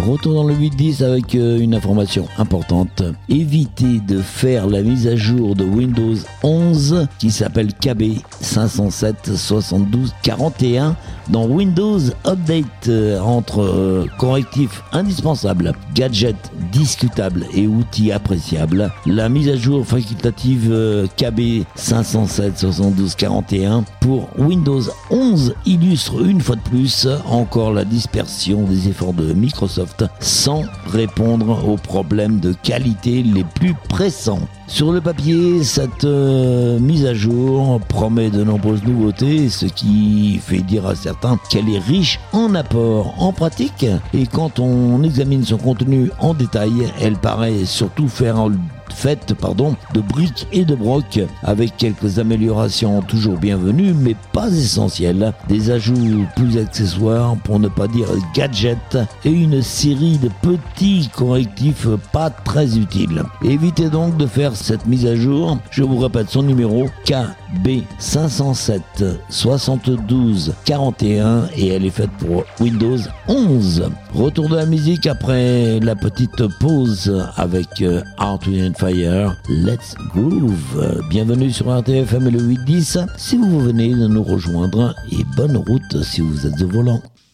Retour dans le 8.10 avec une information importante. Évitez de faire la mise à jour de Windows 11 qui s'appelle KB 507 72 41 dans Windows Update. Entre correctifs indispensables, gadgets discutables et outils appréciables, la mise à jour facultative KB 507 72 41 pour Windows 11 illustre une fois de plus encore la dispersion des efforts de Microsoft sans répondre aux problèmes de qualité les plus pressants. Sur le papier, cette mise à jour promet de nombreuses nouveautés, ce qui fait dire à certains qu'elle est riche en apports. En pratique, et quand on examine son contenu en détail, elle paraît surtout faite de briques et de broc, avec quelques améliorations toujours bienvenues mais pas essentielles, des ajouts plus accessoires pour ne pas dire gadgets et une série de petits correctifs pas très utiles. Évitez donc de faire cette mise à jour, je vous répète son numéro KB 507 72 41 et elle est faite pour Windows 11. Retour de la musique après la petite pause avec Earth, Wind & Fire, Let's Groove. Bienvenue sur RTFM et le 8.10 si vous venez de nous rejoindre et bonne route si vous êtes au volant.